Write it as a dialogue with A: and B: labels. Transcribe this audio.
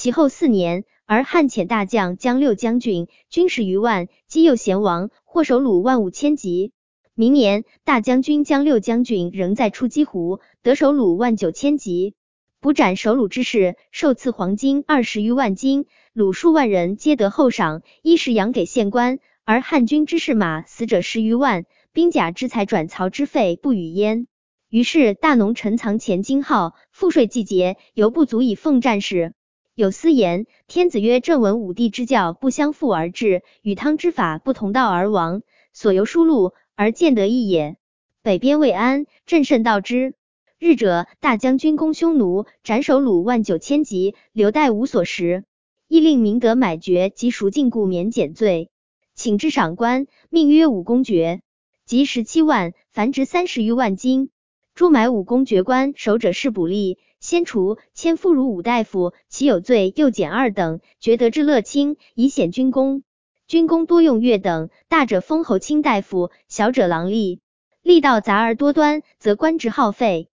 A: 其后4年，而汉遣大将江六将军，军士逾万，击右贤王，获首虏15000级。明年，大将军江六将军仍在出击湖，得首虏19000级。捕斩首虏之事，受赐黄金20余万斤，虏数万人皆得厚赏，衣食养给县官。而汉军之士马死者10余万，兵甲之财转曹之费不与焉。于是大农陈藏钱金耗，赋税季节，犹不足以奉战士。有司言，天子曰：朕闻武帝之教不相复而治，与汤之法不同道而亡，所由疏路而见得异也。北边未安，朕甚道之。日者，大将军攻匈奴，斩首虏19000级，留待无所食。亦令明德买爵及赎禁锢免减罪，请之赏官，命曰武功爵，即17万，凡值30余万金。诸买武功爵官，守者是补吏，先除，迁夫如武大夫，其有罪又减2等，爵得至乐卿，以显军功。军功多用乐等，大者封侯卿大夫，小者郎吏。吏道杂而多端，则官职耗费。